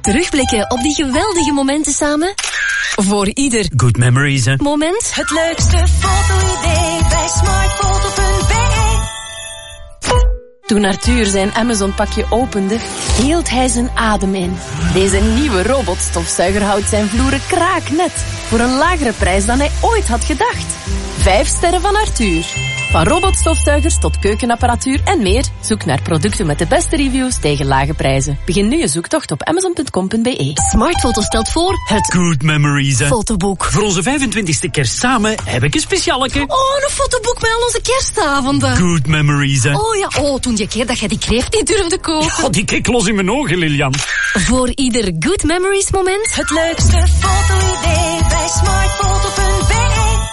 Terugblikken op die geweldige momenten samen. Voor ieder good memories, hè. moment. Het leukste foto-idee bij smartfoto.be. Toen Arthur zijn Amazon-pakje opende, hield hij zijn adem in. Deze nieuwe robotstofzuiger houdt zijn vloeren kraaknet. Voor een lagere prijs dan hij ooit had gedacht. 5 sterren van Arthur. Van robotstofzuigers tot keukenapparatuur en meer. Zoek naar producten met de beste reviews tegen lage prijzen. Begin nu je zoektocht op amazon.com.be. Smartfoto stelt voor het Good memories, hè. fotoboek. Voor onze 25e kerst samen heb ik een specialeke. Oh, een fotoboek met al onze kerstavonden. Good memories, hè. Oh ja, toen die keer dat jij die kreeft niet durfde kopen. Oh, die keek los in mijn ogen, Lilian. Voor ieder good memories moment. Het leukste foto-idee bij smartfoto.be.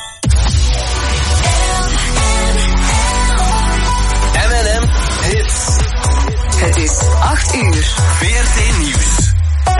M&M Hits. Het is 8 uur. VRT Nieuws.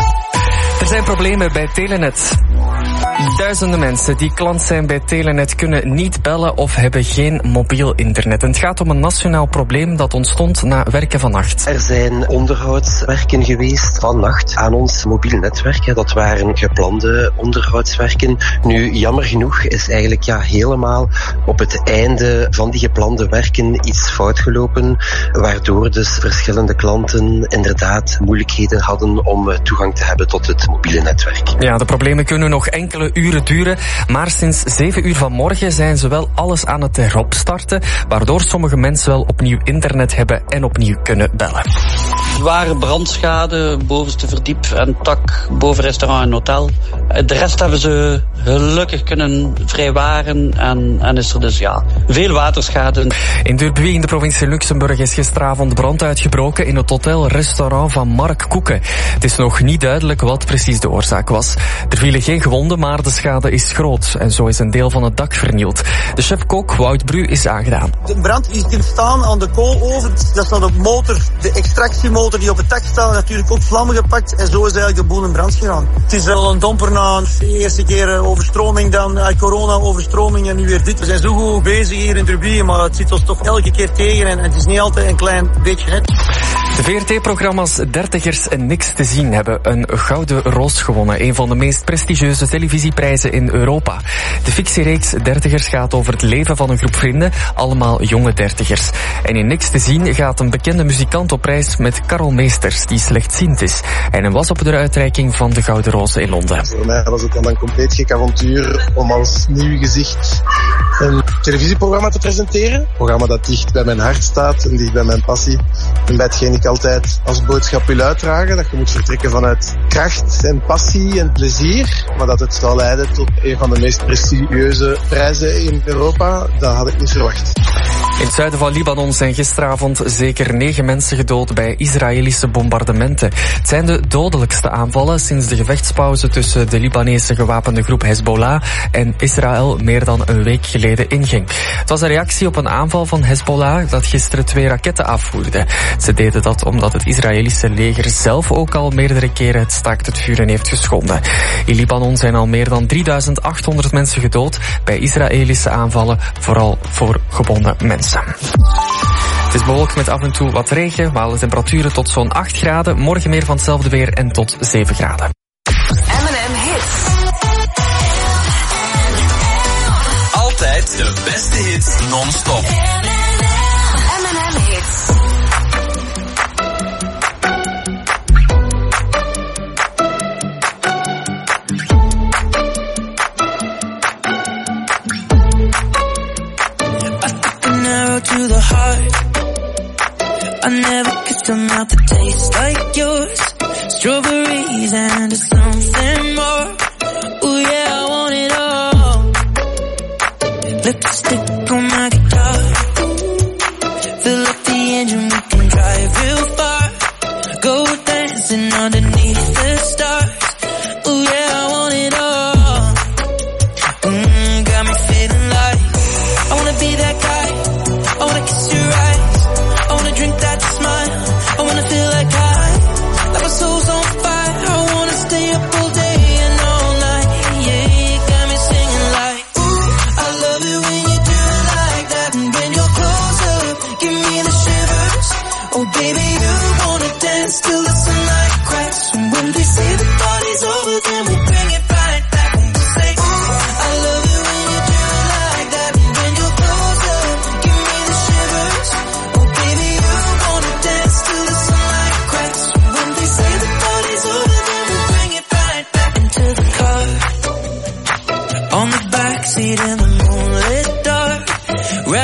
Er zijn problemen bij Telenet. Duizenden mensen die klant zijn bij Telenet kunnen niet bellen of hebben geen mobiel internet. En het gaat om een nationaal probleem dat ontstond na werken vannacht. Er zijn onderhoudswerken geweest vannacht aan ons mobiel netwerk. Dat waren geplande onderhoudswerken. Nu, jammer genoeg is eigenlijk helemaal op het einde van die geplande werken iets fout gelopen, waardoor dus verschillende klanten inderdaad moeilijkheden hadden om toegang te hebben tot het mobiele netwerk. Ja, de problemen kunnen nog enkele uren duren, maar sinds 7 uur vanmorgen zijn ze wel alles aan het heropstarten, waardoor sommige mensen wel opnieuw internet hebben en opnieuw kunnen bellen. Zware brandschade, bovenste verdiep en tak boven restaurant en hotel. De rest hebben ze gelukkig kunnen vrijwaren en is er dus veel waterschade. In Durbuy in de provincie Luxemburg is gisteravond brand uitgebroken in het hotel-restaurant van Mark Koeken. Het is nog niet duidelijk wat precies de oorzaak was. Er vielen geen gewonden, maar de schade is groot en zo is een deel van het dak vernield. De chef-kok Wout Bru is aangedaan. De brand is ontstaan aan de kooloven. Dat is dan de motor, de extractiemotor die op het dak staat, natuurlijk ook vlammen gepakt en zo is eigenlijk de boel in brand gegaan. Het is wel een domper na de eerste keer overstroming, dan corona-overstroming en nu weer dit. We zijn zo goed bezig hier in Durbuy, maar het zit ons toch elke keer tegen en het is niet altijd een klein beetje net. De VRT-programma's Dertigers en Niks te zien hebben een Gouden Roos gewonnen. Een van de meest prestigieuze televisieprijzen in Europa. De fictiereeks Dertigers gaat over het leven van een groep vrienden, allemaal jonge dertigers. En in Niks te zien gaat een bekende muzikant op reis met Karel Meesters, die slechtziend is. En hij was op de uitreiking van de Gouden Roos in Londen. Voor mij was het dan een compleet gek avontuur om als nieuw gezicht een televisieprogramma te presenteren. Een programma dat dicht bij mijn hart staat en dicht bij mijn passie. En bij hetgeen ik altijd als boodschap wil uitdragen, dat je moet vertrekken vanuit kracht en passie en plezier. Maar dat het zou leiden tot een van de meest prestigieuze prijzen in Europa, dat had ik niet verwacht. In het zuiden van Libanon zijn gisteravond zeker 9 mensen gedood bij Israëlische bombardementen. Het zijn de dodelijkste aanvallen sinds de gevechtspauze tussen de Libanese gewapende groep Hezbollah en Israël meer dan een week geleden inging. Het was een reactie op een aanval van Hezbollah dat gisteren 2 raketten afvoerde. Ze deden dat omdat het Israëlische leger zelf ook al meerdere keren het staakt het vuren heeft geschonden. In Libanon zijn al meer dan 3800 mensen gedood bij Israëlische aanvallen, vooral voor gebonden mensen. Het is bewolkt met af en toe wat regen, we halen temperaturen tot zo'n 8 graden. Morgen meer van hetzelfde weer en tot 7 graden. M&M Hits. Altijd de beste hits non-stop. M&M Hits. To the heart, I never kissed a mouth that tastes like yours. Strawberries and something more. Ooh yeah, I want it all. Lipstick on my guitar. Fill up the engine, we can drive real far. Go dancing underneath the stars. Ooh yeah, I want it all. Got me feeling like I wanna be that guy. I wanna kiss your eyes, I wanna drink that smile, I wanna feel like my soul's on fire, I wanna stay up all day and all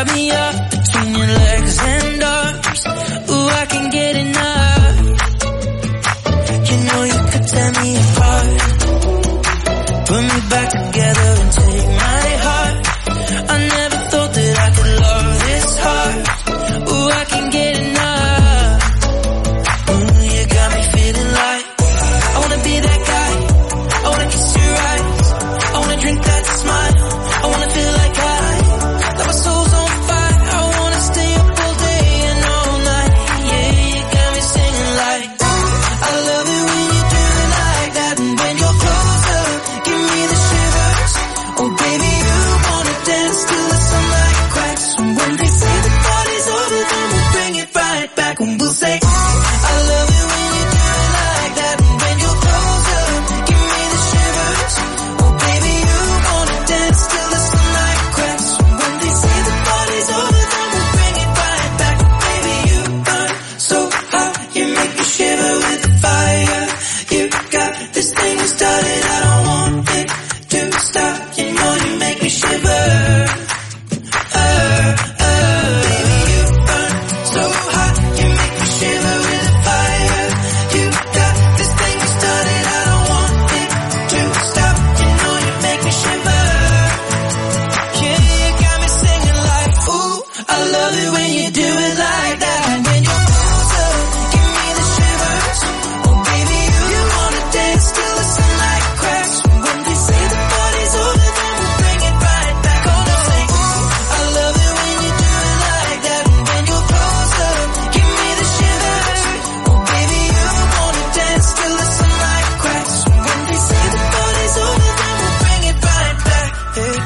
wrap me up between your legs and arms. Ooh, I can get enough. You know you could tear me apart, put me back together and take my heart. I never thought that I could love this hard. Ooh, I can get enough. Ooh, you got me feeling like I wanna be that guy. I wanna kiss your eyes. I wanna drink that smile. I wanna feel like like my soul's on fire. I wanna stay up all day and all night. Yeah, you got me singing like, ooh, I love it when you do it like that. And when you're closer, give me the shivers. Oh baby, you wanna dance till the sunlight cracks. And when they say the party's over, then we'll bring it right back. And we'll say, ooh, I love it when you do it like that. And when you're closer, give me the shivers. Oh baby, you wanna dance till the sunlight cracks. When they say the party's over, then we'll bring it right back. Baby, you burn so hot, you make me shiver with the fire. You got this thing started, I don't want it to stop. You know you make me shiver. Baby, you burn so hot, you make me shiver with the fire. You got this thing started, I don't want it to stop. You know you make me shiver. Yeah, you got me singing like, ooh, I love it when you do it like that. And when you're closer, give me the shivers. Oh baby, you wanna dance till the sunlight cracks. When they say the party's over, then we'll bring it right back. Gonna say, ooh, I love it when you do it like that. And when you're closer, give me the shivers. Oh baby, you wanna dance till the sunlight cracks. When they say the party's over, then we'll bring it right back. Hey.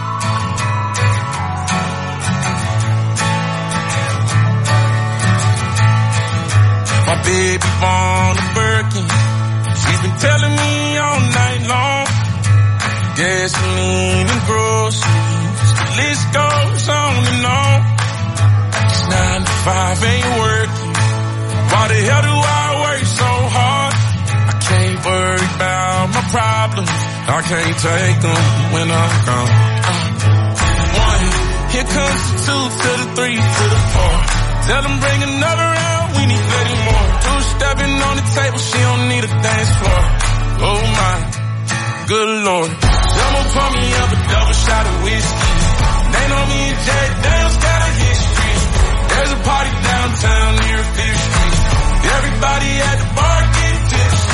My baby born a Birkin. She's been telling me all night long. Gasoline and groceries, the list goes on and on. This 9 to 5 ain't working. Why the hell do I work so hard? I can't worry about my problems. I can't take them when I'm gone. 1, here comes the 2 to the 3 to the 4. Tell them bring another round, we need plenty more. 2 stepping on the table, she don't need a dance floor. Oh my, good lord. Someone pour me up a double shot of whiskey. They know me and Jack Daniels got a history. There's a party downtown near 5th Street. Everybody at the bar getting tipsy.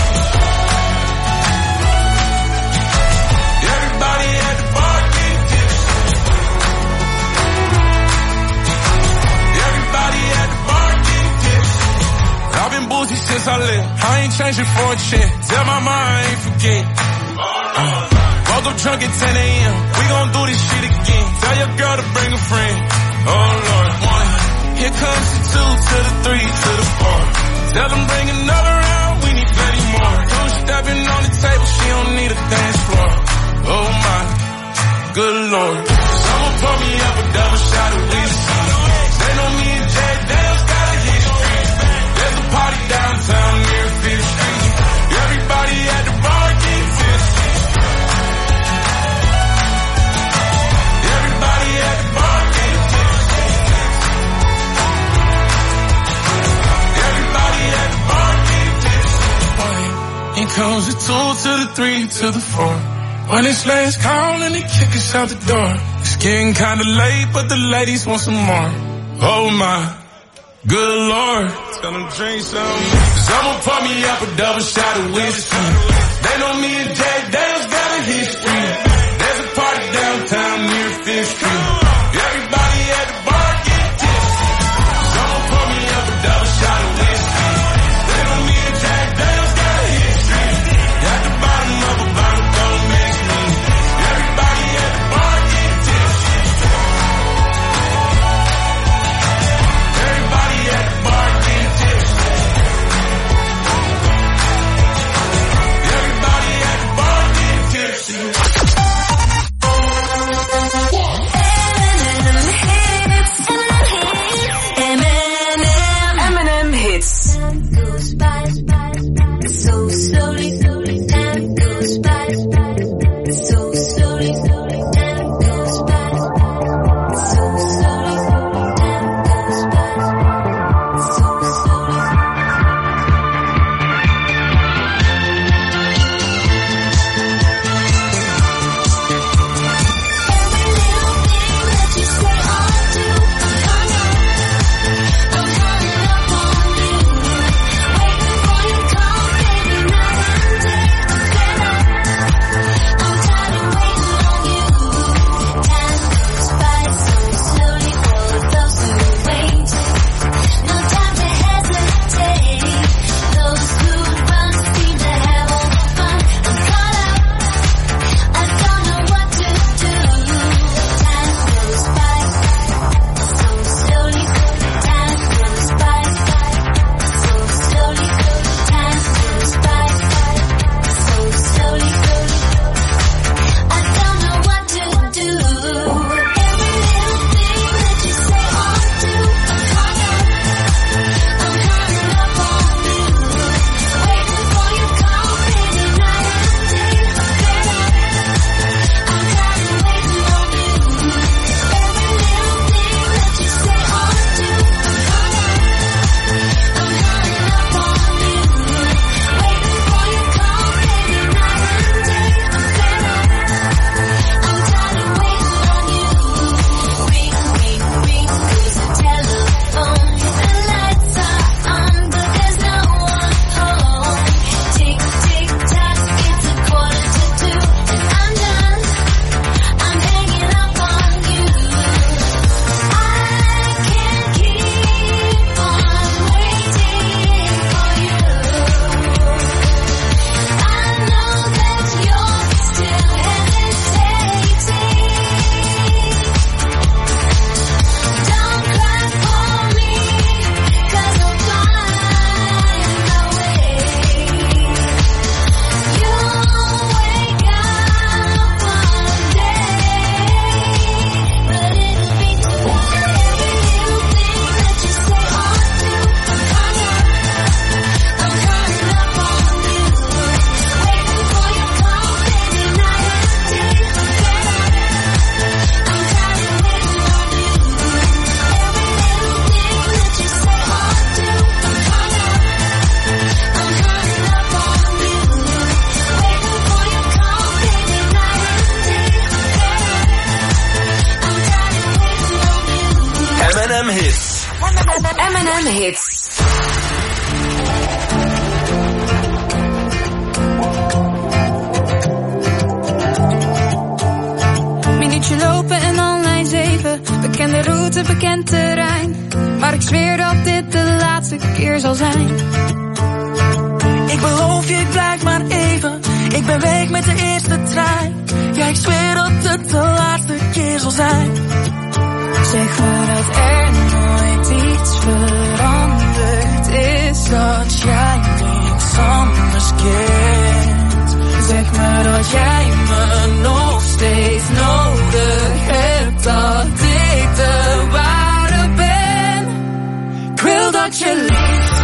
Everybody at the bar getting tipsy. Everybody at the bar getting tipsy. I've been boozy since I left. I ain't changing for a check. Tell my mom I ain't forget. Woke up drunk at 10 a.m. We gon' do this shit again. Tell your girl to bring a friend. Oh Lord. 1, here comes the 2 to the 3 to the 4. Tell them bring another round, we need plenty more. 2 stepping on the table, she don't need a dance floor. Oh my, good lord. Someone pour me up a double shot of whiskey. They know me and Jack Daniels got a history. There's a party downtown near 5th Street. Everybody at the bar getting tipsy. Everybody at the bar getting tipsy. Everybody at the bar getting tipsy. Here comes the 2 to the 3 to the 4. When it's last call and they kick us out the door. It's getting kinda late, but the ladies want some more. Oh my, good lord. Tell them drink some. Someone pour me up a double shot of whiskey. They know me and Jack Daniels got a history. There's a party downtown near 5th Street. Everybody at the bar get tipsy. Someone pour me up a double shot of whiskey. They know me and Jack Daniels got a history. At the bottom of a bottle, don't mix me. Everybody at the bar get tipsy. Everybody at the bar get tipsy. Everybody at the bar get tipsy. M&M Hits. M&M Hits. Minuutje lopen en dan lijn 7. Bekende route, bekend terrein. Maar ik zweer dat dit de laatste keer zal zijn. Ik beloof je, ik blijf maar even. Ik ben weg met de eerste trein. Ja, ik zweer dat het de laatste keer zal zijn. Zeg me dat er nooit iets veranderd is. Dat jij niks anders kent. Zeg me dat jij me nog steeds nodig hebt. Dat ik de ware ben. Ik wil dat je lief,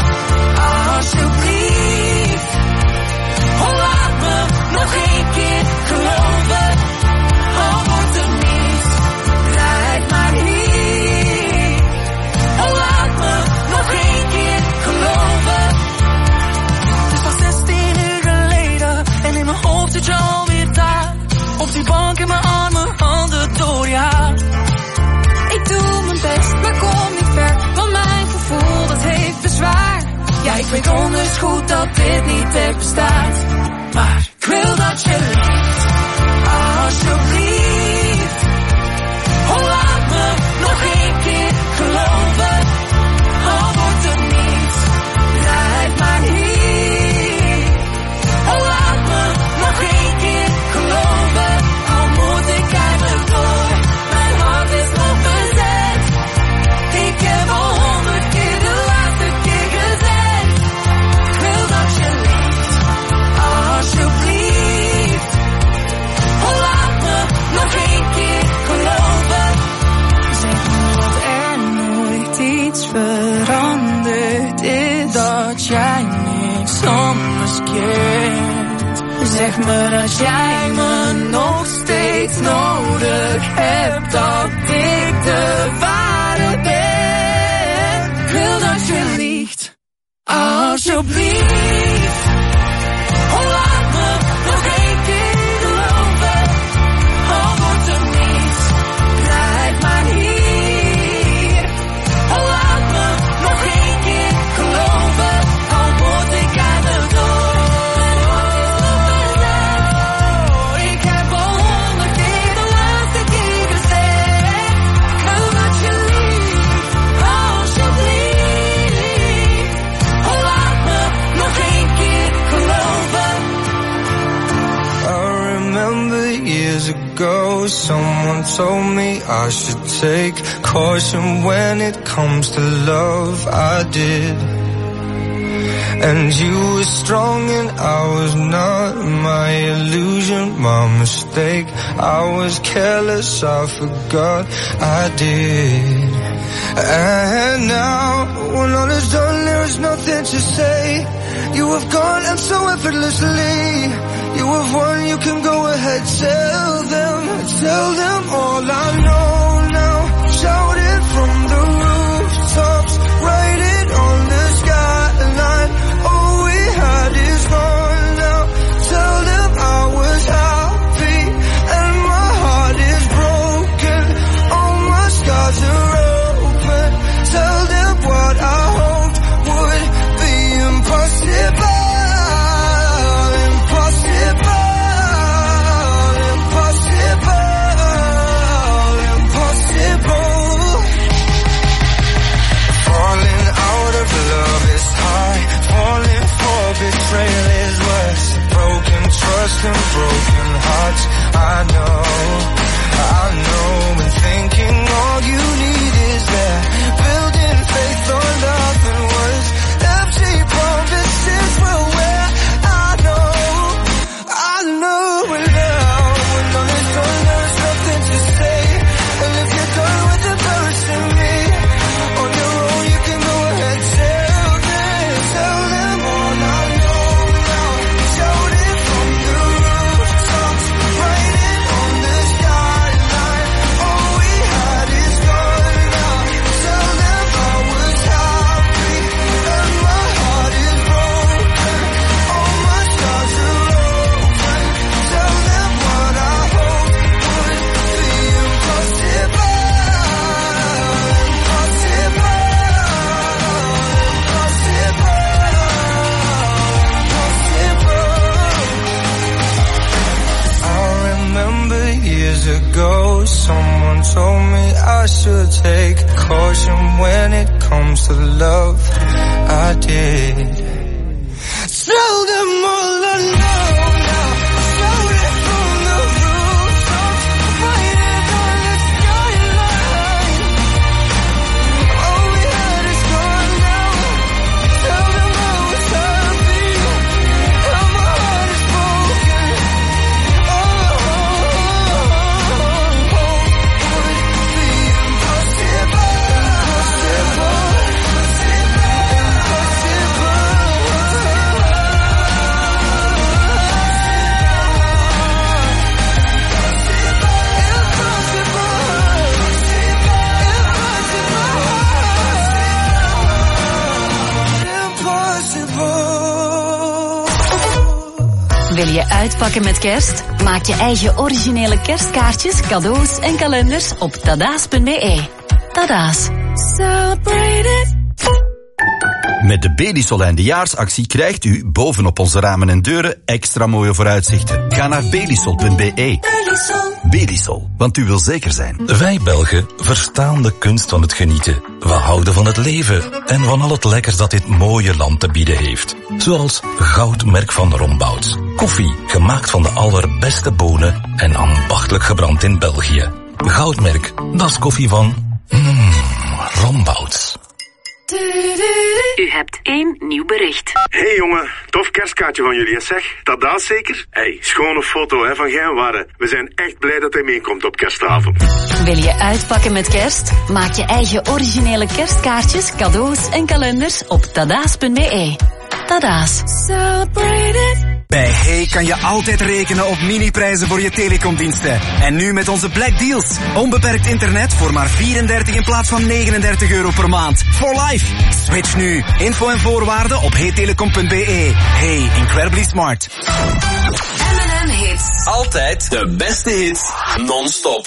alsjeblieft. Oh, laat me nog één keer geloven. Al wordt er niets, blijf maar hier. Oh, laat me nog één keer geloven. Het is al 16 uur geleden en in mijn hoofd zit je alweer daar. Op die bank in mijn armen, handen door je haar. Ik doe mijn best, maar kom niet ver, want mijn gevoel dat heeft bezwaar. Ja, ik weet donders goed dat dit niet echt bestaat. Maar ik wil dat je lief, alsjeblieft. Oh, laat me nog één keer geloven. Al wordt er niets, blijf maar hier. Oh, laat me nog één keer geloven. Al moet ik eindelijk door, mijn hart is nog bezet. Ik heb al 100 keer de laatste keer gezegd. Ik wil dat je lief, alsjeblieft. Oh, laat me nog één keer geloven. Zeg me dat er nooit iets veranderd is. Dat jij niks anders kent. Zeg me dat jij me nog steeds nodig hebt. Dat ik de ware ben. Ik wil dat je liegt, alsjeblieft. Oh, laat me nog één keer geloven. Al wordt er niets, blijf maar hier. Oh, laat me nog één keer geloven. Al moet ik eindelijk door. Ik heb al 100 keer de laatste keer gezegd. Ik wil dat je liegt, alsjeblieft. Oh, laat me nog één keer geloven. I remember years ago, someone told me I should take caution when it comes to love. I did. And you were strong and I was not. My illusion, my mistake. I was careless, I forgot I did. And now, when all is done, there is nothing to say. You have gone and so effortlessly. You have won, you can go ahead, tell them all I know now. Shout it from the rooftops, write it on the skyline. All we had is gone now. Tell them I was happy and my heart is broken. All my scars are open. Tell them what I hoped would be impossible. Impossible. I should take caution when it comes to love. I did. Tell them all I know now. Shout it from the rooftops, waiting on the skyline. All we had is gone now. Tell them I was happy, and my heart is broken. Wil je uitpakken met kerst? Maak je eigen originele kerstkaartjes, cadeaus en kalenders op tadaas.be. Tadaas. Celebrate it. Met de Belisol eindejaarsactie krijgt u bovenop onze ramen en deuren extra mooie vooruitzichten. Ga naar belisol.be. Belisol, want u wil zeker zijn. Wij Belgen verstaan de kunst van het genieten. We houden van het leven en van al het lekkers dat dit mooie land te bieden heeft. Zoals Goudmerk van Rombouts. Koffie, gemaakt van de allerbeste bonen en ambachtelijk gebrand in België. Goudmerk, dat is koffie van Rombouts. U hebt 1 nieuw bericht. Hey jongen, tof kerstkaartje van jullie, zeg. Tadaas zeker? Hey, schone foto hè, van Geinwarre. We zijn echt blij dat hij meekomt op kerstavond. Wil je uitpakken met kerst? Maak je eigen originele kerstkaartjes, cadeaus en kalenders op tadaas.be. Tadaas. Celebrate it. Bij Hey kan je altijd rekenen op miniprijzen voor je telecomdiensten. En nu met onze Black Deals. Onbeperkt internet voor maar 34 in plaats van 39 euro per maand. For life. Switch nu. Info en voorwaarden op heytelecom.be. Hey, incredibly smart. M&M Hits. Altijd de beste hits, non-stop.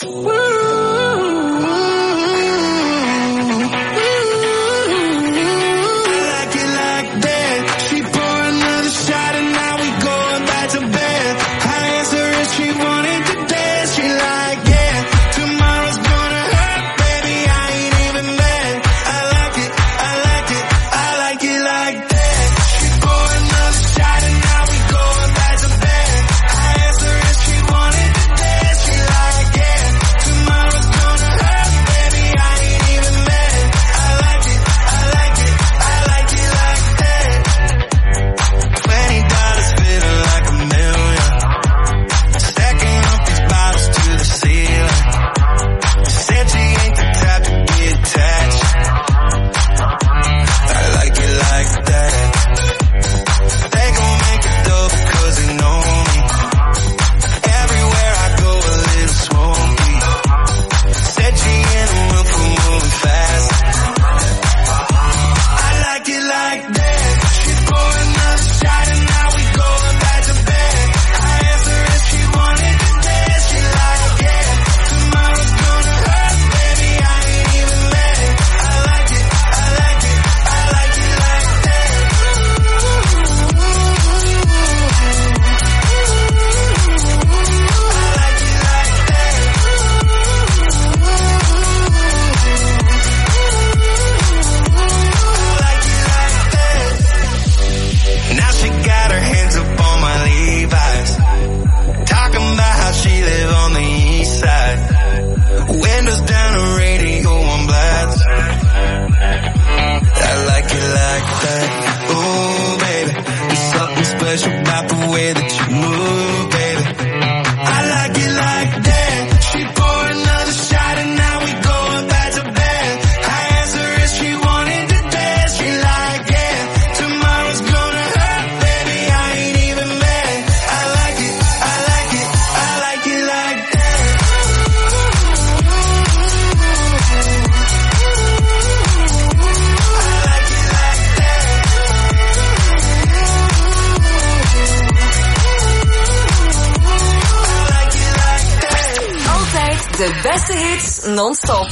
De beste hits non-stop.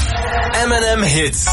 M&M Hits.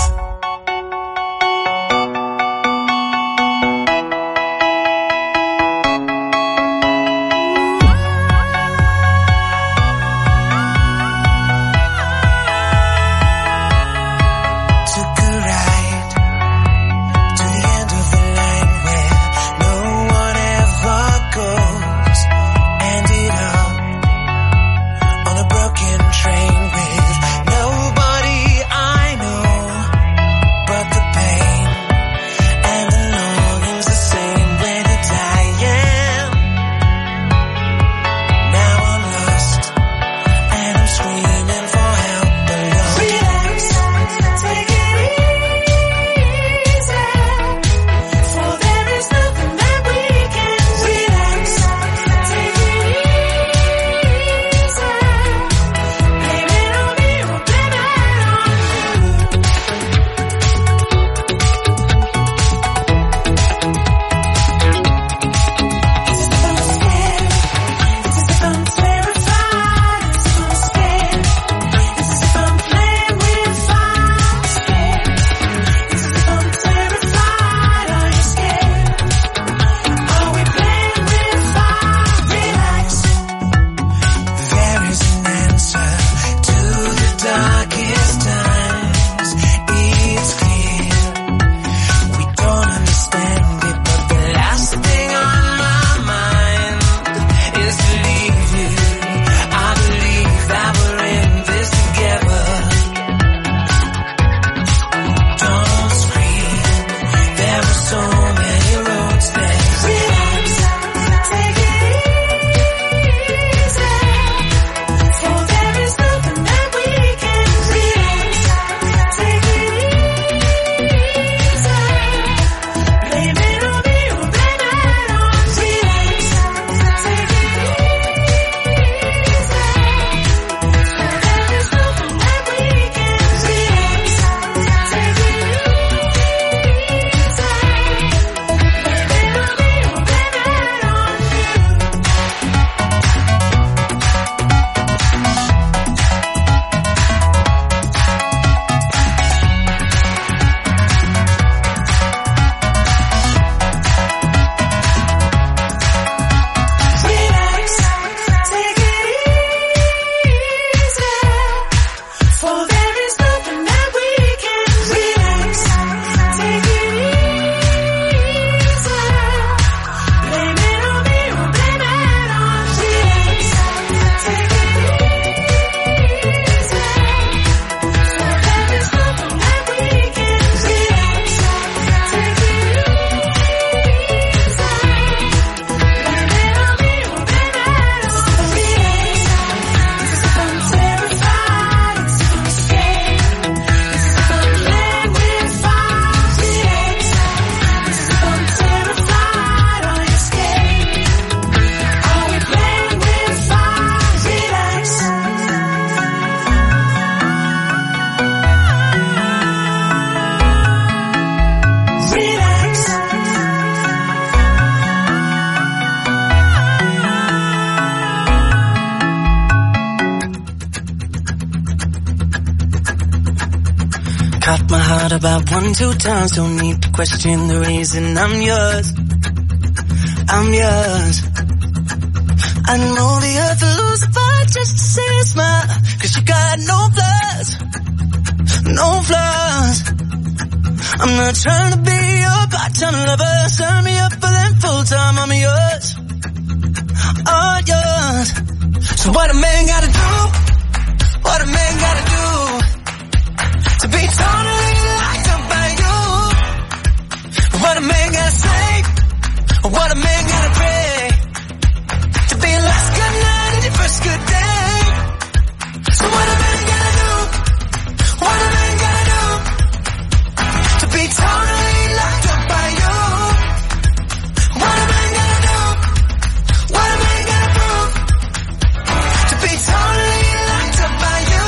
broke my heart about 1-2 times. Don't need to question the reason I'm yours. I'm yours. I know the earth will lose a fight just to see a smile. Cause you got no flaws. No flaws. I'm not trying to be your part-time lover. Sign me up for them full-time. I'm yours. All yours. So what a man gotta do? What a man gotta do to be totally locked up by you? What a man gotta say? What a man gotta pray to be your last good night and your first good day? So what a man gotta do? What a man gotta do to be totally locked up by you? What a man gotta do? What a man gotta prove to be totally locked up by you?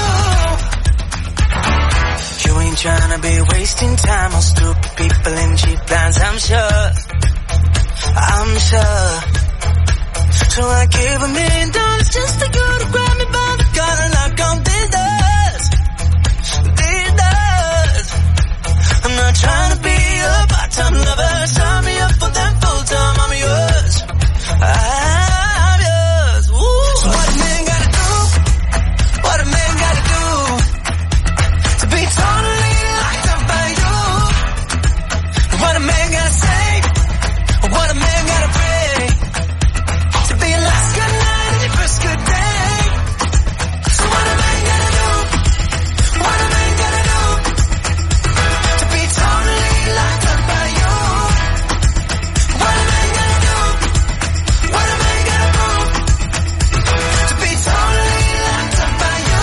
You ain't tryna be wasting time on stupid people and cheap lines, I'm sure. I'm sure. So I gave $1 million just to go to grab me by the collar and knock on these doors. These doors. I'm not trying to be a part-time lover. Sign me up for them full-time. I'm yours. I'm yours. Ooh. So what a man gotta do? What a man gotta do to be totally locked up by you? What a man gotta say? What a man gotta pray to be your last good night and your first good day? So what a man gotta do? What a man gotta do to be totally locked up by you? What a man gotta do? What a man gotta prove to be totally locked up by you?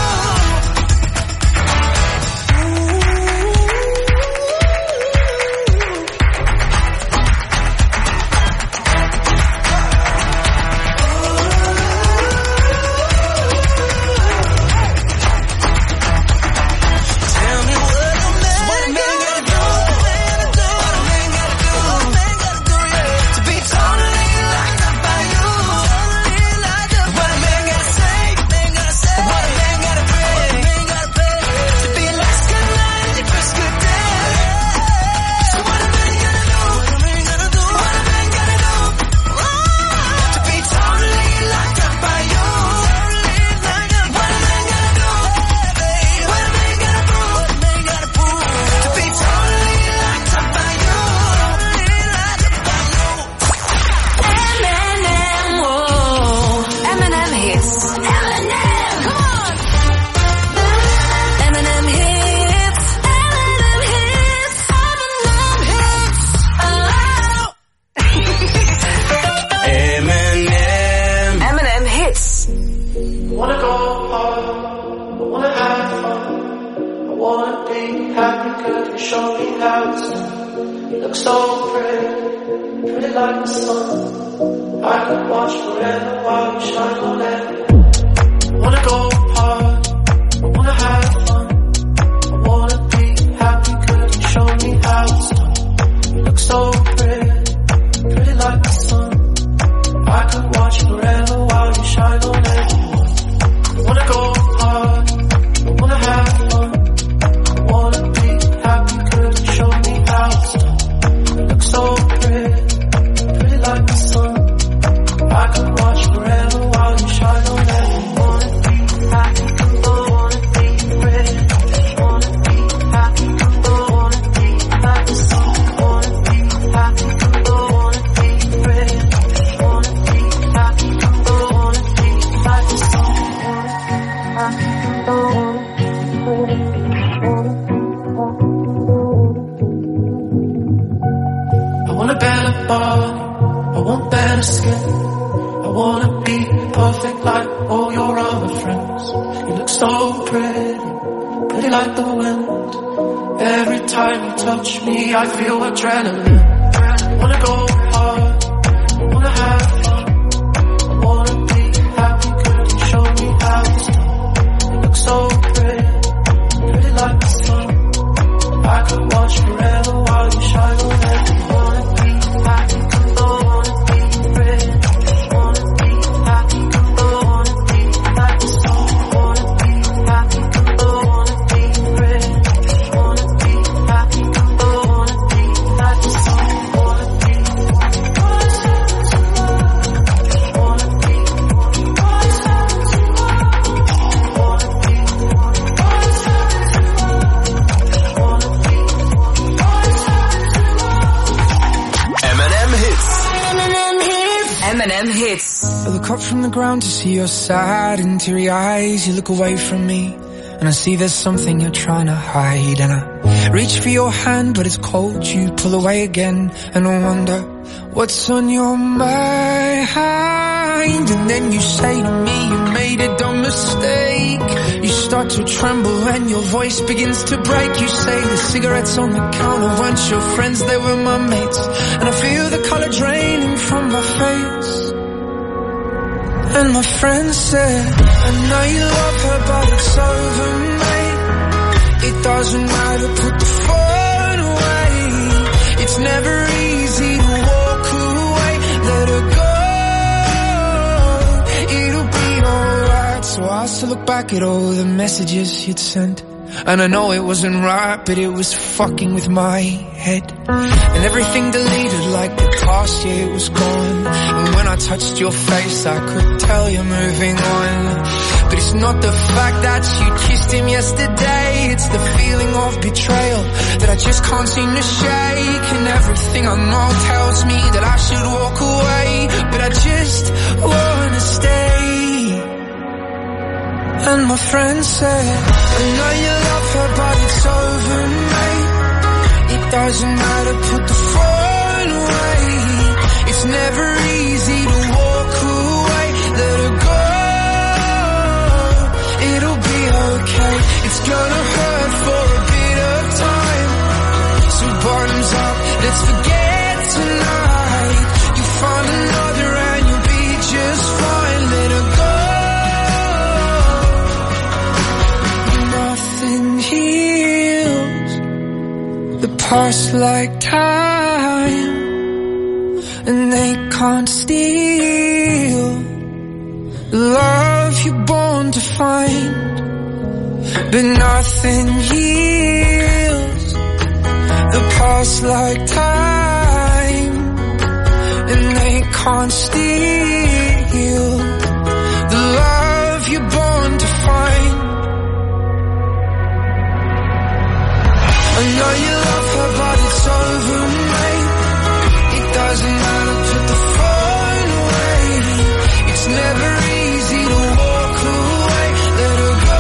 Tell me what a man gotta do? What a man gotta do? To be totally locked up by you? What a man gotta say? What a man gotta pray to be your last good night and your first good day? So what a man gotta do? What a man gotta do? What a man gotta do to be totally locked up by you? What a man gotta do? What a man gotta prove to be totally locked up by you? M&M, whoa. M&M hits. M&M, come on. M&M hits. M&M hits. M&M hits. M&M hits. Wanna go hard, I wanna have fun, I wanna be happy, could you show me how it's done? You look so pretty, pretty like the sun. I could watch forever while you shine on everyone. Wanna go hard, I wanna have fun, I wanna be happy, could you show me how it's done? You look so pretty, pretty like the sun. I could watch forever while you shine on everyone. Wanna go hard, I wanna have fun, I wanna be happy, could you show me how it's done? You look so pretty, pretty like the sun. I could watch forever while you shine on everyone. Wanna be happy, I wanna be pretty, wanna be happy, I wanna be like the sun. Wanna be happy, I wanna be pretty, wanna be happy, I wanna be like the sun. I want a better body, I want better skin, I wanna be perfect like all your other friends. You look so pretty, pretty like the wind. Every time you touch me, I feel adrenaline. Wanna go hard, I wanna have fun, I wanna be happy, could you show me how it's done? You look so pretty, pretty like the sun. I could watch forever while you shine on everyone. Wanna be happy, I wanna be pretty, wanna be happy, I wanna be like the sun. Wanna be happy, I wanna be pretty, wanna be M&M hits. I look up from the ground to see your sad and teary eyes. You look away from me and I see there's something you're trying to hide. And I reach for your hand but it's cold. You pull away again and I wonder what's on your mind. And then you say to me you made a dumb mistake. You start to tremble and your voice begins to break. You say the cigarettes on the counter weren't your friends, they were my mates. And I feel the color draining from my face. And my friend said, I know you love her but it's over, mate. It doesn't matter, put the phone away. It's never easy to walk away. Let her go, it'll be alright. So I asked to look back at all the messages you'd sent. And I know it wasn't right, but it was fucking with my head. And everything deleted like the past, yeah, it was gone. And when I touched your face, I could tell you're moving on. But it's not the fact that you kissed him yesterday. It's the feeling of betrayal that I just can't seem to shake. And everything I know tells me that I should walk away, but I just wanna stay. And my friend said, I know you love her but it's over, mate. It doesn't matter, put the phone away. It's never easy to walk away. Let her go, it'll be okay. It's gonna hurt for a bit of time. So bottoms up, let's forget tonight. You find another and you'll be just fine. Let her go. Past like time, and they can't steal the love you're born to find. But nothing heals the past like time, and they can't steal the love you're born to find. I know you love her but it's over, mate. It doesn't matter, put the phone away. It's never easy to walk away. Let her go,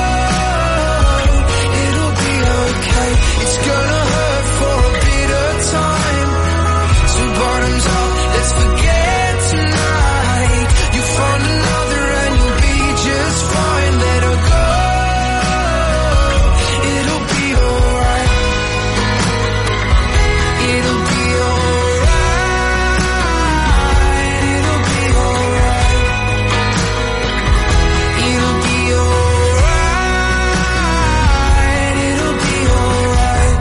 it'll be okay. It's gonna hurt for a bit of time. So bottoms up, let's forget tonight. You found another and you'll be just fine. Let her go, it'll be alright. It'll be alright. It'll be alright. It'll be alright. It'll be alright.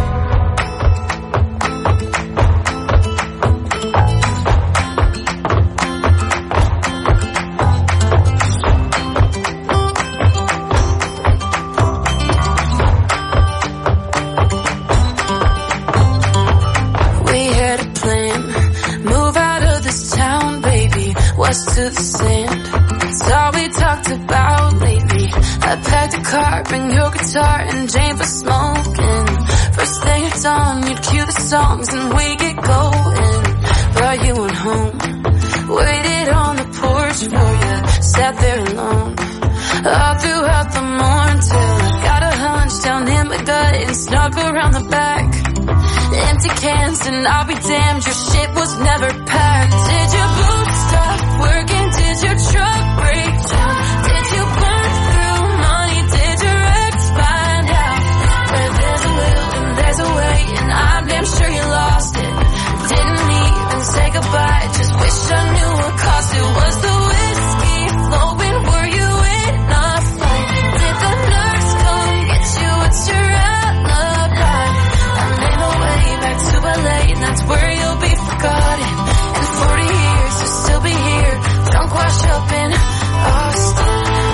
We had a plan, move out of this town, baby, west to the sand. It's all we talked about lately. I packed a car, bring your guitar and Jane for smoking. First thing at dawn, you'd cue the songs and we get going. Brought you on home, waited on the porch for you, sat there alone all throughout the morning till I got a hunch down in my gut and snuck around the back. Empty cans and I'll be damned, your shit was never packed. Did your boots stop working? Did your truck break down? Did you burn through money? Did your ex find out? Where there's a will and there's a way, and I'm damn sure you lost it. Didn't even say goodbye, just wish I knew what cost it. Was the whiskey flowing? Were you in a fight? Did the nurse come get you? What's your alibi? I made my way back to LA, and that's where you'll be forgotten. In 40 years, you'll still be here, drunk, washed up in Austin.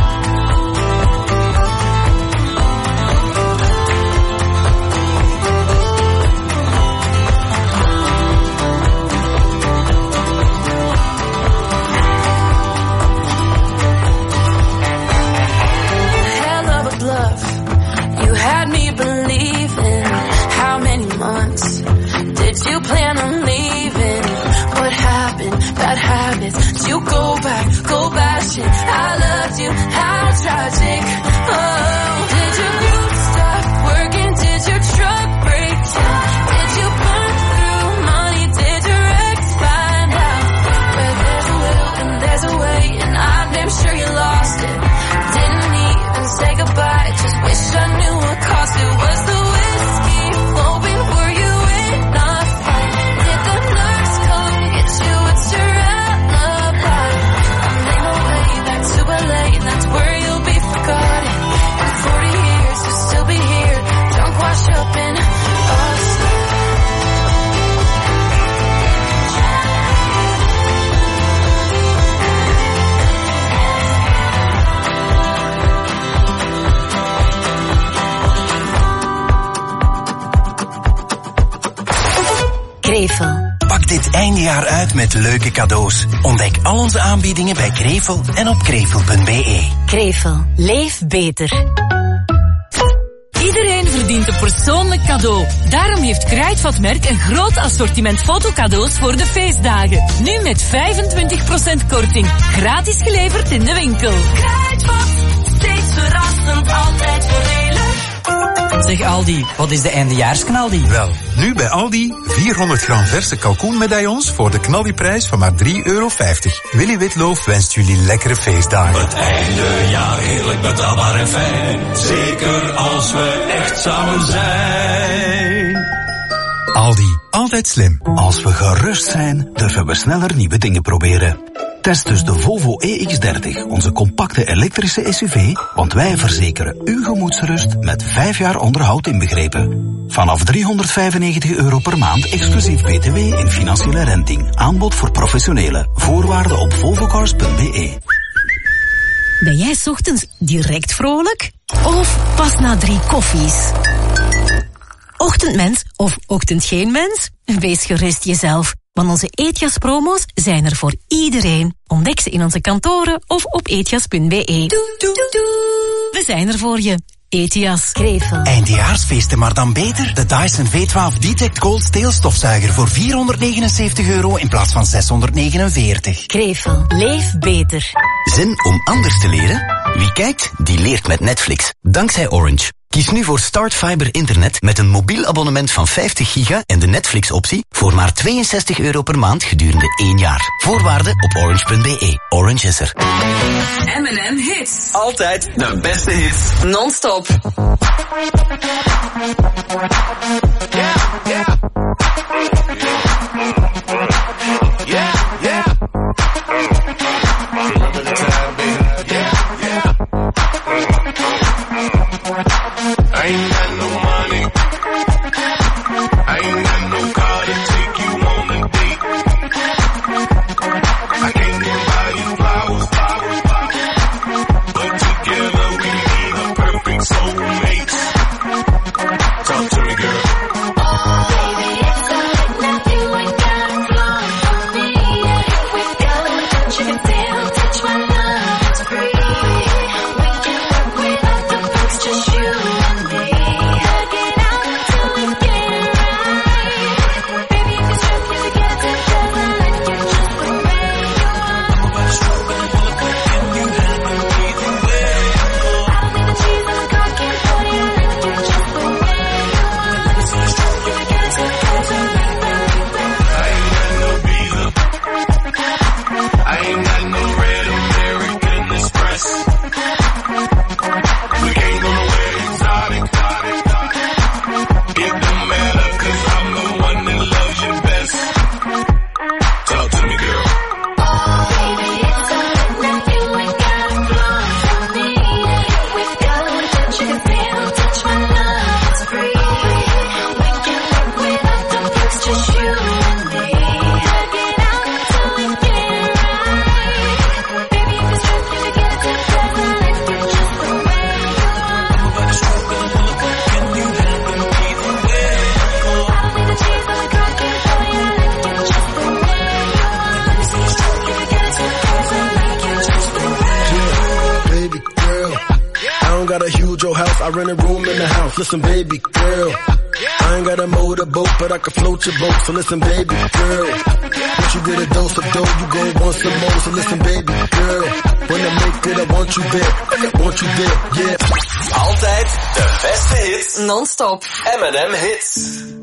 Hell of a bluff, you had me believing. How many months did you plan on leaving? What happened? Bad habits watching. I loved you, how tragic. Oh, did your roof stop working? Did your truck break down? Did you burn through money? Did your ex find out? Where there's a will and there's a way, and I'm damn sure you lost it. Didn't even say goodbye, just wish I knew what cost it. Was the whiskey flowing? Were you in a fight? Did the nurse come get you? What's your alibi? I made my way back to LA, and that's where you'll be forgotten. In 40 years, you'll still be here, drunk, washed up in Austin. Krevel. Pak dit eindejaar uit met leuke cadeaus. Ontdek al onze aanbiedingen bij Krevel en op krevel.be. Krevel. Leef beter. Iedereen verdient een persoonlijk cadeau. Daarom heeft Kruidvatmerk een groot assortiment fotocadeaus voor de feestdagen. Nu met 25% korting. Gratis geleverd in de winkel. Kruidvat, steeds verrassend, altijd voordelig. Zeg Aldi, wat is de eindejaarsknaldi? Wel, nu bij Aldi 400 gram verse kalkoenmedaillons voor de knaldiprijs van maar €3,50. Willy Witloof wenst jullie lekkere feestdagen. Het eindejaar heerlijk betaalbaar en fijn. Zeker als we echt samen zijn. Aldi, altijd slim. Als we gerust zijn, durven we sneller nieuwe dingen proberen. Test dus de Volvo EX30, onze compacte elektrische SUV, want wij verzekeren uw gemoedsrust met 5 jaar onderhoud inbegrepen. Vanaf €395 per maand, exclusief BTW en financiële renting. Aanbod voor professionelen. Voorwaarden op volvocars.be. Ben jij 's ochtends direct vrolijk? Of pas na 3 koffies? Ochtendmens of ochtend geen mens? Wees gerust jezelf. Want onze Ethias-promo's zijn er voor iedereen. Ontdek ze in onze kantoren of op ethias.be. We zijn er voor je. Ethias. Krevel. Eindejaarsfeesten, maar dan beter. De Dyson V12 Detect Gold steelstofzuiger voor €479 in plaats van €649. Krevel. Leef beter. Zin om anders te leren? Wie kijkt, die leert met Netflix. Dankzij Orange. Kies nu voor Start Fiber Internet met een mobiel abonnement van 50 giga en de Netflix-optie voor maar €62 per maand gedurende 1 jaar. Voorwaarden op orange.be. Orange is er. M&M Hits. Altijd de beste hits. Non-stop. I ain't got no money. I ain't got no car to take you on a date. I can't even buy you flowers. But together we be the perfect soulmates. Talk to me, girl. Oh, baby, it's alright now. You ain't got long for me. And if we go, don't you feel, touch my love, it's free. We can work without the books, just you and me. Hug it out till we get it right. Baby, if it's true, can we get together like you're just the way you are? Nobody's struggling, you're looking and you have no either way. I'll be the cheese on the cocktail for you like you're just the way you are. So let's try to get together like that. I ain't got no visa. I ain't got no red American Express. We can't go nowhere exotic. It don't matter 'cause I'm the one that loves you best. Talk to me, girl. Oh, baby, it's alright now. You ain't got long for me. And if we go, don't you feel, touch my love, it's free. We can work without the books, just you and me. Hug it out till we get it right. Baby, if it's true, can we get together like you're just the way you are? Nobody's struggling, you're looking and you have no either way. I'll be the cheese on the cocktail for you like you're just the way you are. So let's try to get together like you're just the way you are. Baby girl, I don't got a huge old house, I rent a room in the house. Listen, baby girl, I I ain't got a motorboat, but I can float your boat. So listen, baby girl, once you get a dose of dough, you gon' want some more. So listen, baby girl, when I make it, I want you there. I want you there, yeah. Altijd de beste hits. Non-stop. M&M hits.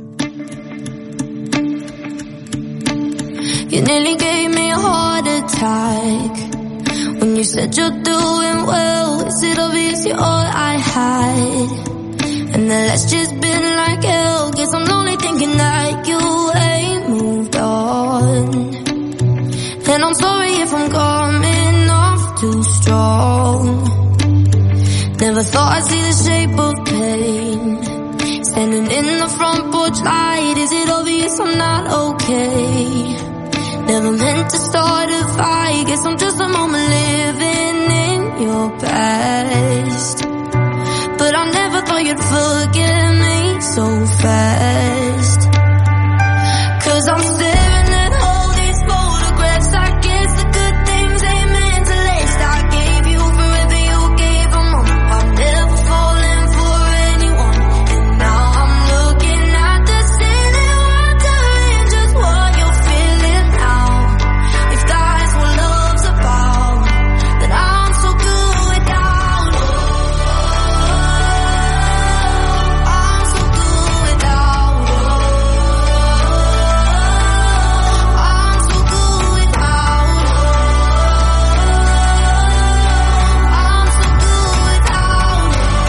You nearly gave me a heart attack when you said you're doing well. Is it obvious you're all I had? And the last just been like hell. Guess I'm lonely thinking that you ain't moved on. And I'm sorry if I'm coming off too strong. Never thought I'd see the shape of pain standing in the front porch light. Is it obvious I'm not okay? Never meant to start a fight. Guess I'm just a moment living in your past. But I never thought you'd forgive me so fast. 'Cause I'm staring at all these photographs. I guess the good things ain't meant to last. I gave you forever, you gave them all. I'm never falling for anyone. And now I'm looking at the ceiling, wondering just what you're feeling now. If that's what love's about, then I'm so good without. I'm so good without. I'm so good without. I'm so good without.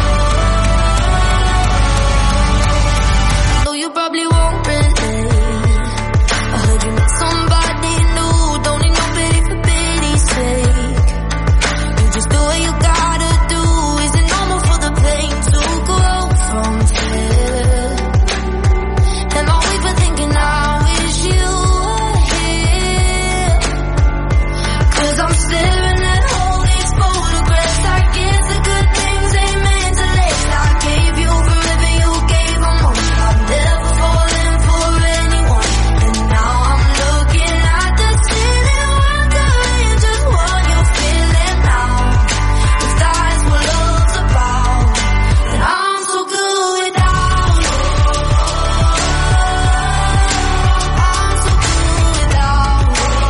Though you probably won't relate. I heard you met somebody new. Don't need no pity for pity's sake. You just do what you gotta do. Is it normal for the pain to grow from fear? Am I weak for thinking I wish you were here? 'Cause I'm staring at all these photographs. I guess the good things ain't meant to last. I gave you forever, you gave them all. I'm never falling for anyone. And now I'm looking at the ceiling, wondering just what you're feeling now. If that's what love's about, then I'm so good without. I'm so good without. I'm so good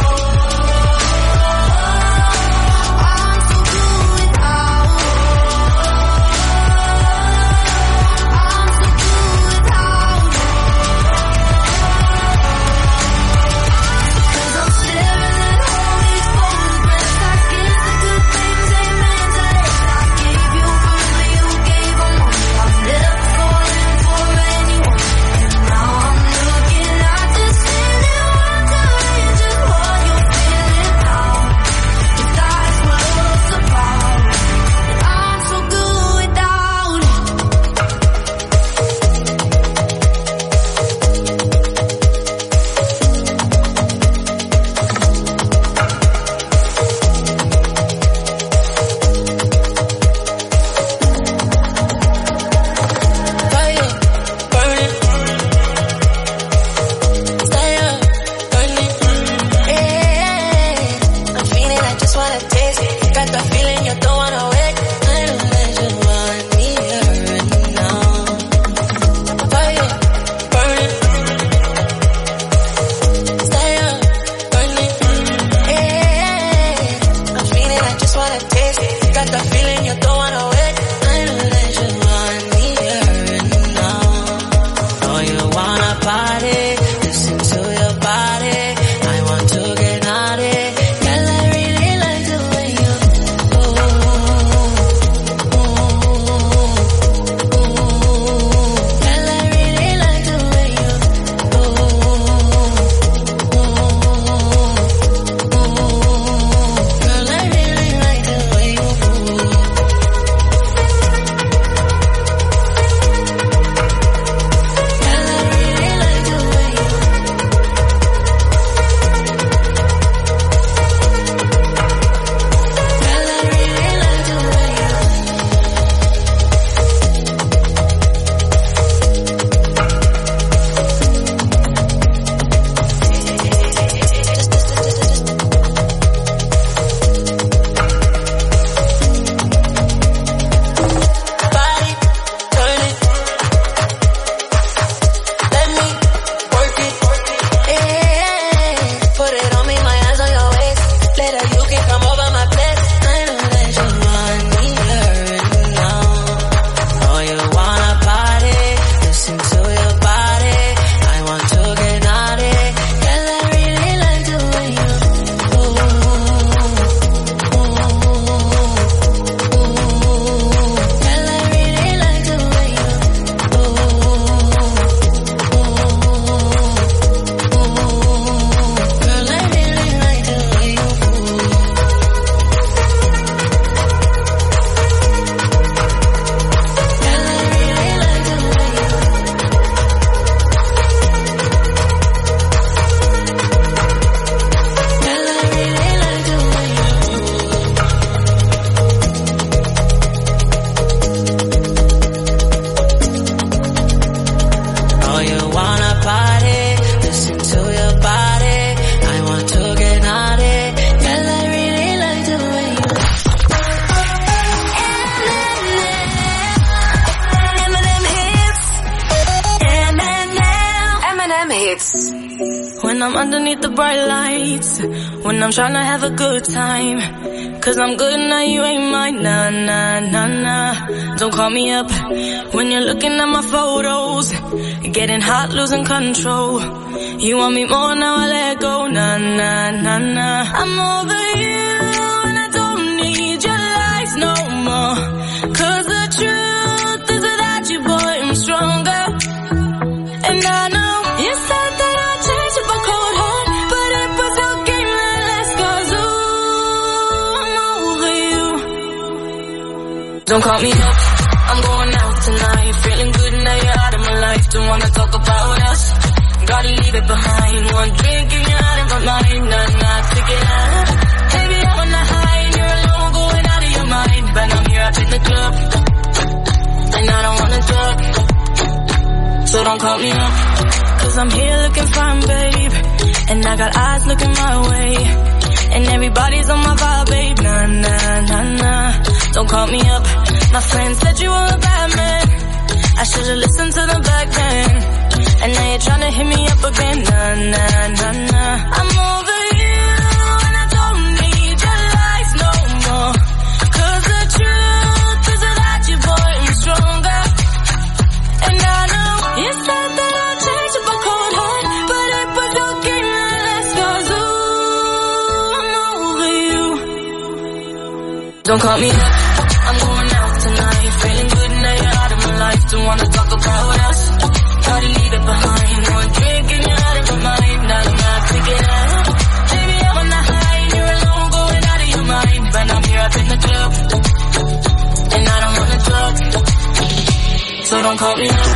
M&M hits. When I'm underneath the bright lights, when I'm trying to have a good time, 'cause I'm good now, you ain't mine, nah, nah, nah, nah. Don't call me up when you're looking at my photos, getting hot, losing control. You want me more, now I let go, nah, nah, nah, nah. I'm over you and I don't need your lies no more, 'cause the truth is without you, boy, I'm stronger. And I know you said that I'd change up a cold heart, but it was your game that last, 'cause ooh, I'm over you. Don't call me up, I'm going out tonight, feeling good now you're out of my life. Don't wanna talk about us, gotta leave it behind. One drink and you're out of my mind, nah, nah, take it out. Baby, I'm on the high and you're alone, going out of your mind. But I'm here up in the club, and I don't wanna talk, so don't call me up, 'cause I'm here looking fine, babe, and I got eyes looking my way, and everybody's on my vibe, babe, nah, nah, nah, nah. Don't call me up, my friend said you were a bad man, I should've listened to the back then, and now you're tryna hit me up again, nah, nah, nah, nah. I'm over you and I don't need your lies no more, 'cause the truth is without you, boy, I'm stronger. And I know you said that I'd change up a cold heart, but it was your game that last, 'cause ooh, I'm over you. Don't call me up, I'm going out tonight, feeling good now you're out of my life. Don't wanna talk about us, gotta leave it behind. One drink and you're out of my mind, nah, nah, take it out. Baby, I'm on the high and you're alone, going out of your mind. But I'm here up in the club, and I don't wanna talk, so don't call me up. Don't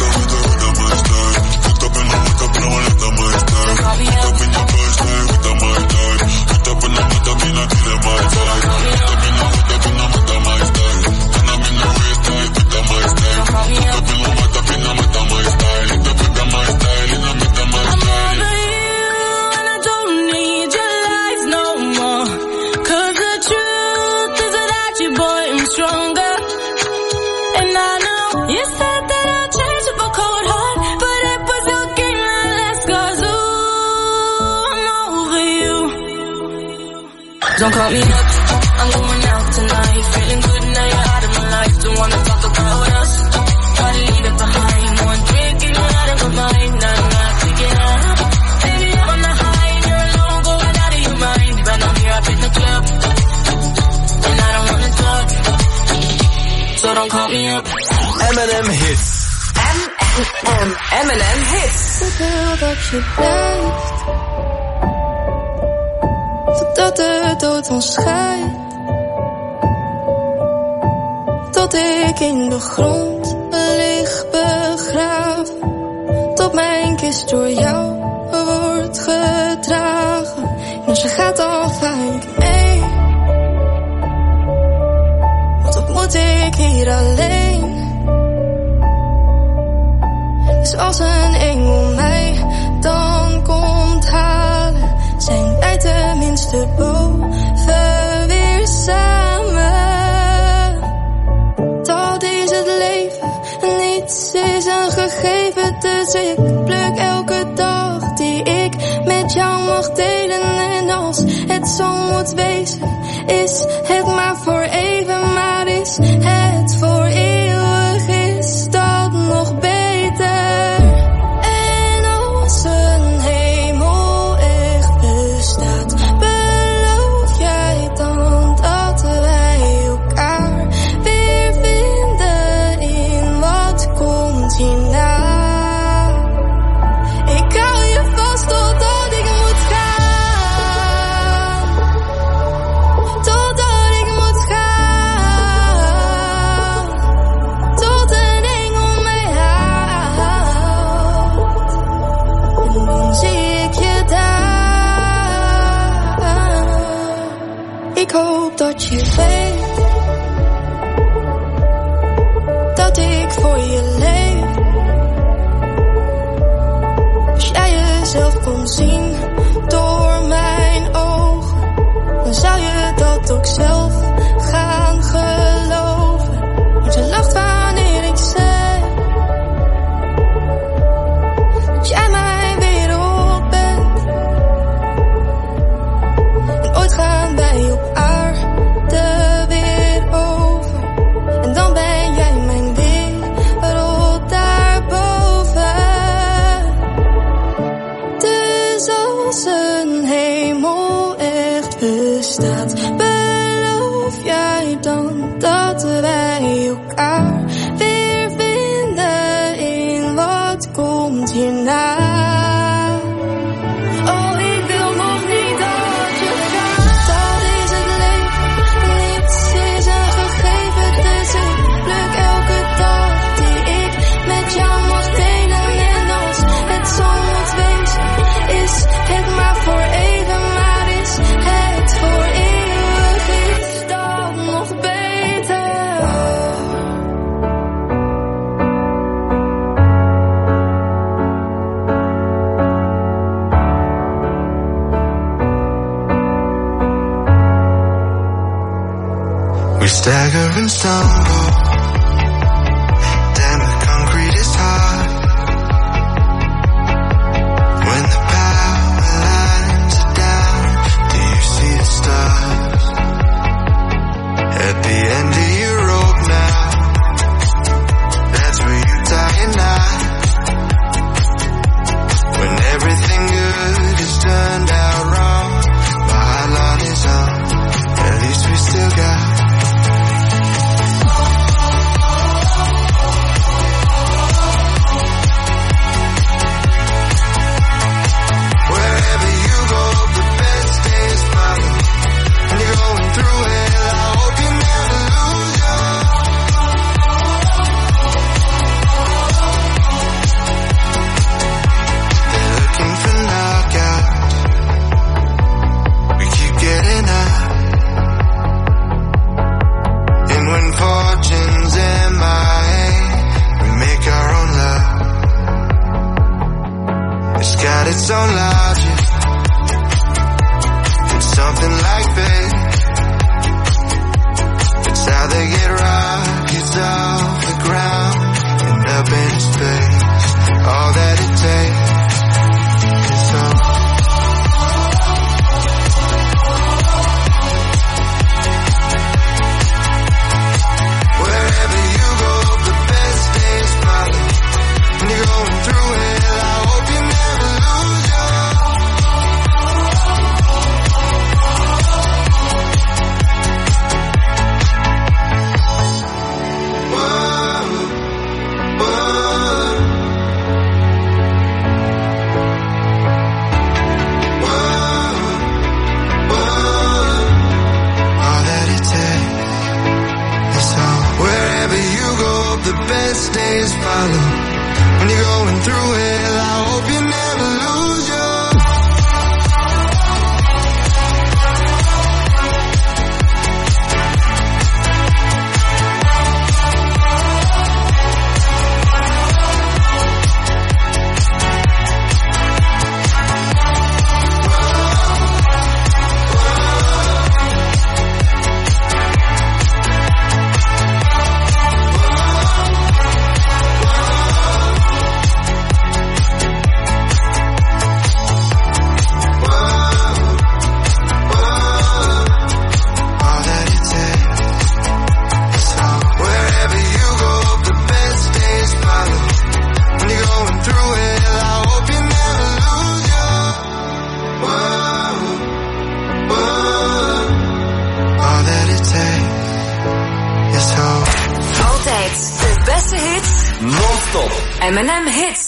call me up. Don't call me up, I'm going out tonight, feeling good now you're out of my life. Don't wanna talk about us, gotta leave it behind. One drink and you're out of my mind, nah, nah, take it out. Baby, I'm on the high and you're alone, going out of your mind. But I'm here up in the club, and I don't wanna talk, so don't call me up. M&M hits. M&M hits. Ik wil dat je blijft, totdat de dood ons scheidt, tot ik in de grond lig begraven, tot mijn kist door jou wordt gedragen. En als je gaat dan ga ik mee, want wat moet ik hier alleen? Dus als een engel mij dan komt halen, zijn wij tenminste boven weer samen. Dat is het leven, niets is een gegeven, dus ik pluk elke dag die ik met jou mag delen. En als het zo moet wezen, is het maar voor even, maar is het voor eeuwig, is dat nog beter. En als een hemel echt bestaat, beloof jij dan dat wij elkaar weer vinden in wat komt hierna? Ik hou je vast totdat ik moet gaan, totdat ik moet gaan, tot een engel mij haalt. En dan zie ik je daar. Ik hoop dat je weet dat ik voor je leef. Als jij jezelf kon zien door mijn ogen, dan zou je dat ook zelf gaan geloven. Want je lacht wanneer ik zeg dat jij maar bestaat, beloof jij dan dat wij elkaar weer vinden in wat komt hierna? Oh, ik wil nog niet dat je gaat. Dat is het leven, niets is een gegeven. Dus ik pluk elke dag die ik met jou mag delen. En als het zo moet wezen, is het maar voor even. Maar is het voor eeuwig, is dat nog beter? We stagger and stumble. Damn, the concrete is hard. When the power lines are down, do you see the stars? At the end of your rope now, that's where you tie your knot. When everything good has turned out wrong, my line is on. At least we still got wherever you go, the best days follow. When you're going through hell, I hope you never lose your. They're looking for knockouts. We keep getting up. And when fortune's MIA, we make our own love. It's got its own logic. It's something like fate. It's how they get rockets off the ground and up in space. All that it takes is some. Wherever you go, the best days follow. When you're going through hell, I hope you never lose your. All that it takes is all. Wherever you go, the best days follow. When you're going through hell, I hope you never lose your. All that it takes is all. Wherever you go, the best days follow. When you're going through hell, I hope you never lose your. All that it takes is hope. Altijd de beste hits. Non-stop. M&M Hits.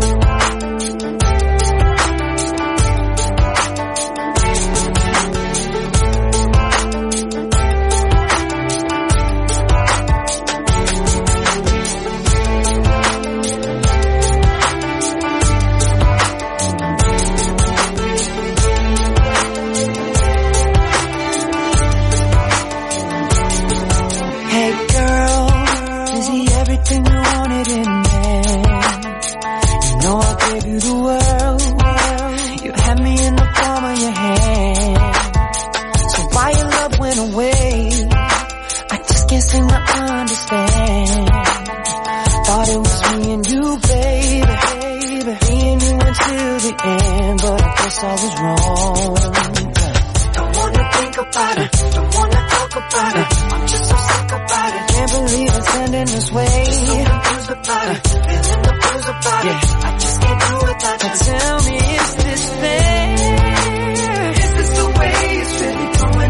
Hey girl, is he everything you wanted in man? You know I gave you the world. You had me in the palm of your hand. So why your love went away? I just can't seem to understand. Thought it was me and you, baby. Me and you until the end, but I guess I was wrong. Don't wanna think about it, don't wanna talk about it. I'm just so sick about it. Can't believe it's ending this way. Just so confused about it, feeling the blues about it. I just can't do without you. Tell me, is this fair? Is this the way it's really going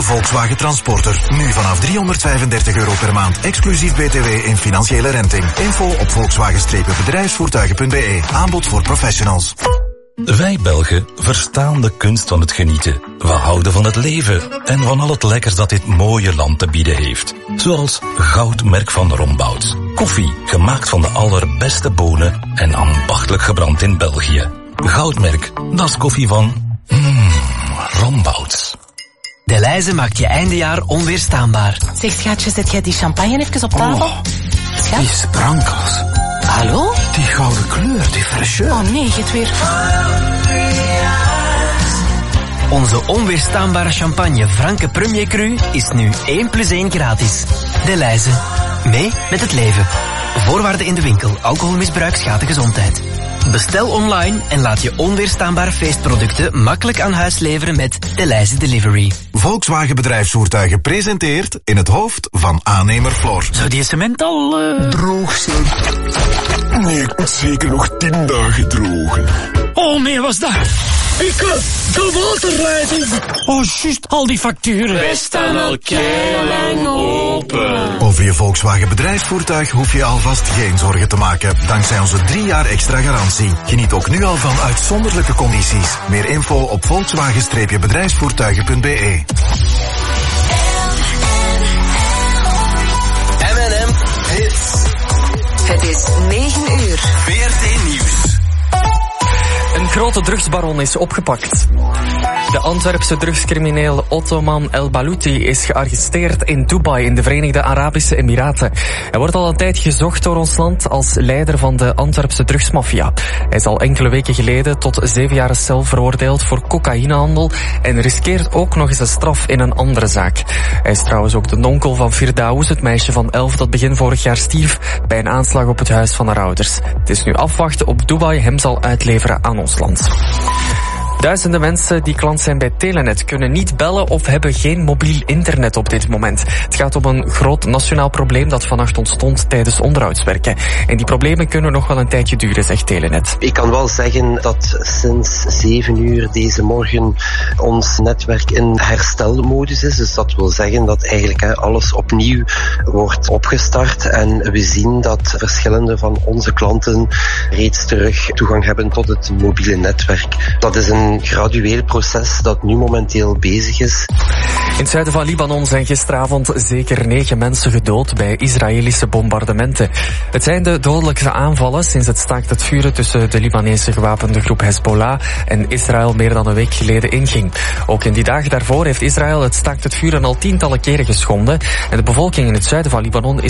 nieuwe Volkswagen Transporter. Nu vanaf €335 per maand, exclusief BTW in financiële renting. Info op Volkswagen-bedrijfsvoertuigen.be. Aanbod voor professionals. Wij Belgen verstaan de kunst van het genieten. We houden van het leven en van al het lekkers dat dit mooie land te bieden heeft. Zoals Goudmerk van Rombouts. Koffie, gemaakt van de allerbeste bonen en ambachtelijk gebrand in België. Goudmerk, dat is koffie van Rombouts. Delhaize maakt je eindejaar onweerstaanbaar. Zeg schatje, zet jij die champagne even op tafel? Schat? Die sprankels. Hallo? Die gouden kleur, die fraîcheur. Oh nee, je het weer... Onze onweerstaanbare champagne Franke Premier Cru is nu 1+1 gratis. Delhaize. Mee met het leven. Voorwaarden in de winkel. Alcoholmisbruik schaadt de gezondheid. Bestel online en laat je onweerstaanbare feestproducten makkelijk aan huis leveren met Delhaize Delivery. Volkswagen Bedrijfsvoertuigen presenteert in het hoofd van aannemer Floor. Zou die cement al droog zijn? Nee, ik moet zeker nog 10 dagen drogen. Oh nee, was dat? De waterleiding. Oh, juist, al die facturen. Wij staan al keilang open. Over je Volkswagen Bedrijfsvoertuig hoef je alvast geen zorgen te maken. Dankzij onze 3 jaar extra garantie. Geniet ook nu al van uitzonderlijke condities. Meer info op Volkswagen-bedrijfsvoertuigen.be. M&M Hits. Het is 9 uur. VRT Nieuws. Een grote drugsbaron is opgepakt. De Antwerpse drugscrimineel Ottoman El Balouti is gearresteerd in Dubai in de Verenigde Arabische Emiraten. Hij wordt al een tijd gezocht door ons land als leider van de Antwerpse drugsmafia. Hij is al enkele weken geleden tot 7 jaar cel veroordeeld voor cocaïnehandel en riskeert ook nog eens een straf in een andere zaak. Hij is trouwens ook de nonkel van Firdaus, het meisje van 11 dat begin vorig jaar stierf bij een aanslag op het huis van haar ouders. Het is nu afwachten op Dubai hem zal uitleveren aan ons land. Duizenden mensen die klant zijn bij Telenet kunnen niet bellen of hebben geen mobiel internet op dit moment. Het gaat om een groot nationaal probleem dat vannacht ontstond tijdens onderhoudswerken. En die problemen kunnen nog wel een tijdje duren, zegt Telenet. Ik kan wel zeggen dat sinds 7 uur deze morgen ons netwerk in herstelmodus is. Dus dat wil zeggen dat eigenlijk alles opnieuw wordt opgestart. En we zien dat verschillende van onze klanten reeds terug toegang hebben tot het mobiele netwerk. Dat is een gradueel proces dat nu momenteel bezig is. In het zuiden van Libanon zijn gisteravond zeker 9 mensen gedood bij Israëlische bombardementen. Het zijn de dodelijkste aanvallen sinds het staakt het vuren tussen de Libanese gewapende groep Hezbollah en Israël meer dan een week geleden inging. Ook in die dagen daarvoor heeft Israël het staakt het vuren al tientallen keren geschonden en de bevolking in het zuiden van Libanon is